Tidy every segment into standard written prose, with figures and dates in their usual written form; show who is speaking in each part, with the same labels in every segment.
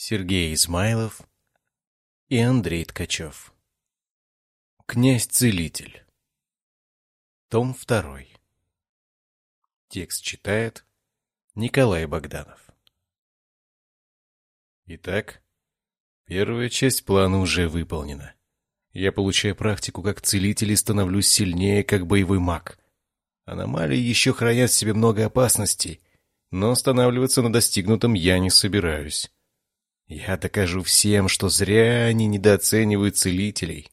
Speaker 1: Сергей Измайлов и Андрей Ткачев. Князь-целитель. Том 2. Текст читает Николай Богданов. Итак, первая часть плана уже выполнена. Я получаю практику как целитель и становлюсь сильнее как боевой маг. Аномалии еще хранят в себе много опасностей, но останавливаться на достигнутом я не собираюсь. Я докажу всем, что зря они недооценивают целителей.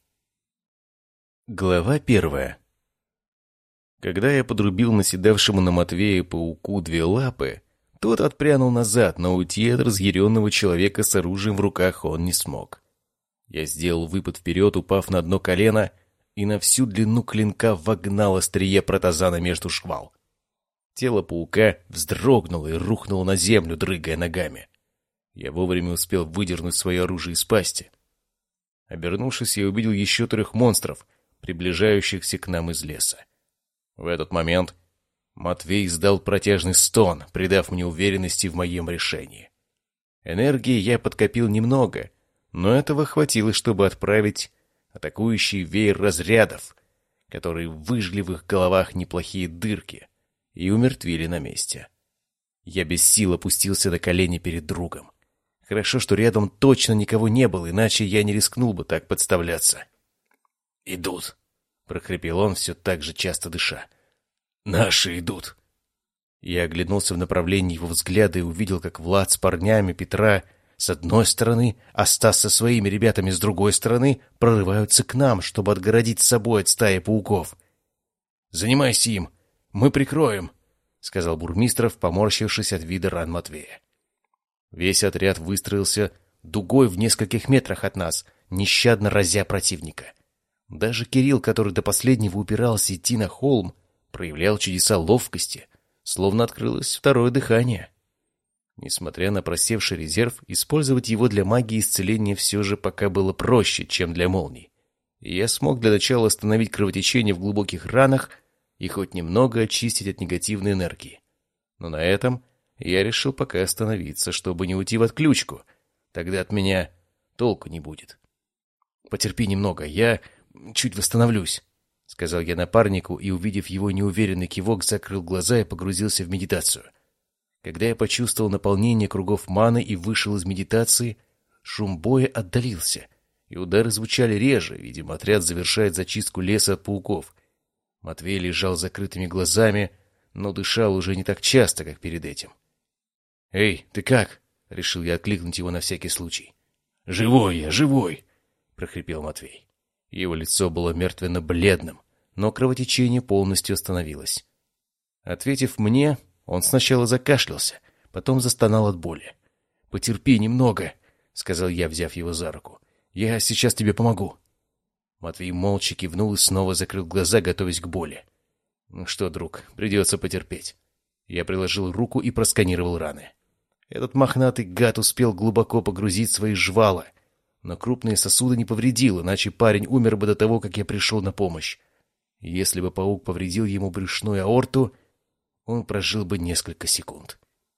Speaker 1: Глава 1. Когда я подрубил наседавшему на Матвея пауку 2 лапы, тот отпрянул назад, но уйти от разъяренного человека с оружием в руках он не смог. Я сделал выпад вперед, упав на одно колено, и на всю длину клинка вогнал острие протазана между шквал. Тело паука вздрогнуло и рухнуло на землю, дрыгая ногами. Я вовремя успел выдернуть свое оружие из пасти. Обернувшись, я увидел еще 3 монстров, приближающихся к нам из леса. В этот момент Матвей издал протяжный стон, придав мне уверенности в моем решении. Энергии я подкопил немного, но этого хватило, чтобы отправить атакующий веер разрядов, которые выжгли в их головах неплохие дырки и умертвили на месте. Я без сил опустился на колени перед другом. Хорошо, что рядом точно никого не было, иначе я не рискнул бы так подставляться. «Идут», — прохрипел он, все так же часто дыша. «Наши идут». Я оглянулся в направлении его взгляда и увидел, как Влад с парнями Петра с одной стороны, а Стас со своими ребятами с другой стороны прорываются к нам, чтобы отгородить с собой от стаи пауков. «Занимайся им, мы прикроем», — сказал Бурмистров, поморщившись от вида ран Матвея. Весь отряд выстроился дугой в нескольких метрах от нас, нещадно разя противника. Даже Кирилл, который до последнего упирался идти на холм, проявлял чудеса ловкости, словно открылось второе дыхание. Несмотря на просевший резерв, использовать его для магии исцеления все же пока было проще, чем для молний. И я смог для начала остановить кровотечение в глубоких ранах и хоть немного очистить от негативной энергии. Но на этом я решил пока остановиться, чтобы не уйти в отключку. Тогда от меня толку не будет. «Потерпи немного, я чуть восстановлюсь», — сказал я напарнику и, увидев его неуверенный кивок, закрыл глаза и погрузился в медитацию. Когда я почувствовал наполнение кругов маны и вышел из медитации, шум боя отдалился, и удары звучали реже, видимо, отряд завершает зачистку леса от пауков. Матвей лежал с закрытыми глазами, но дышал уже не так часто, как перед этим. «Эй, ты как?» — решил я откликнуть его на всякий случай. «Живой я, живой!» — прохрипел Матвей. Его лицо было мертвенно-бледным, но кровотечение полностью остановилось. Ответив мне, он сначала закашлялся, потом застонал от боли. «Потерпи немного», — сказал я, взяв его за руку. «Я сейчас тебе помогу». Матвей молча кивнул и снова закрыл глаза, готовясь к боли. «Ну что, друг, придется потерпеть». Я приложил руку и просканировал раны. Этот мохнатый гад успел глубоко погрузить свои жвала, но крупные сосуды не повредил, иначе парень умер бы до того, как я пришел на помощь. Если бы паук повредил ему брюшную аорту, он прожил бы несколько секунд.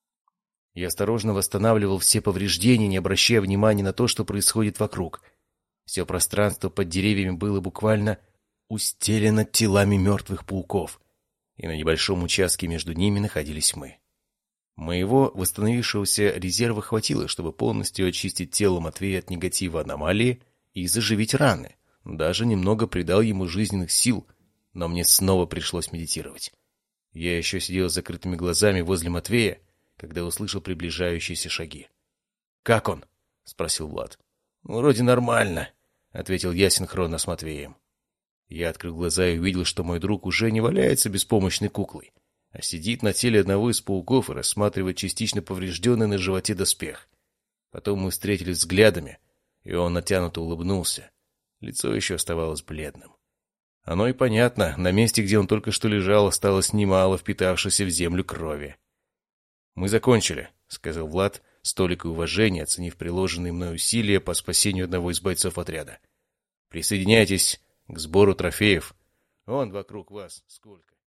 Speaker 1: Я осторожно восстанавливал все повреждения, не обращая внимания на то, что происходит вокруг. Все пространство под деревьями было буквально устелено телами мертвых пауков, и на небольшом участке между ними находились мы. Моего восстановившегося резерва хватило, чтобы полностью очистить тело Матвея от негатива аномалии и заживить раны. Даже немного придал ему жизненных сил, но мне снова пришлось медитировать. Я еще сидел с закрытыми глазами возле Матвея, когда услышал приближающиеся шаги. «Как он?» — спросил Влад. «Вроде нормально», — ответил я синхронно с Матвеем. Я открыл глаза и увидел, что мой друг уже не валяется беспомощной куклой, а сидит на теле одного из пауков и рассматривает частично поврежденный на животе доспех. Потом мы встретились взглядами, и он натянуто улыбнулся. Лицо еще оставалось бледным. Оно и понятно, на месте, где он только что лежал, осталось немало впитавшейся в землю крови. «Мы закончили», — сказал Влад, с толикой уважения, оценив приложенные мной усилия по спасению одного из бойцов отряда. «Присоединяйтесь к сбору трофеев. Вон вокруг вас сколько».